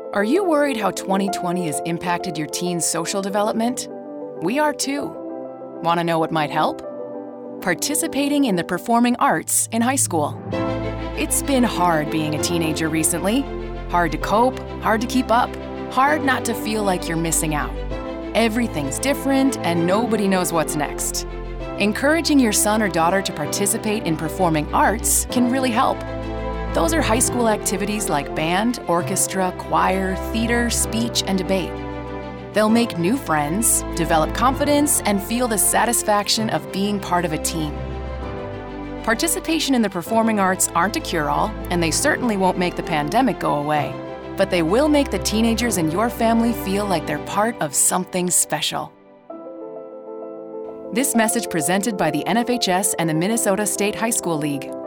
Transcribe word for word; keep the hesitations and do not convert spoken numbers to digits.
Are you worried how twenty twenty has impacted your teen's social development? We are too. Want to know what might help? Participating in the performing arts in high school. It's been hard being a teenager recently. Hard to cope, hard to keep up, hard not to feel like you're missing out. Everything's different and nobody knows what's next. Encouraging your son or daughter to participate in performing arts can really help. Those are high school activities like band, orchestra, choir, theater, speech, and debate. They'll make new friends, develop confidence, and feel the satisfaction of being part of a team. Participation in the performing arts aren't a cure-all, and they certainly won't make the pandemic go away, but they will make the teenagers in your family feel like they're part of something special. This message presented by the N F H S and the Minnesota State High School League.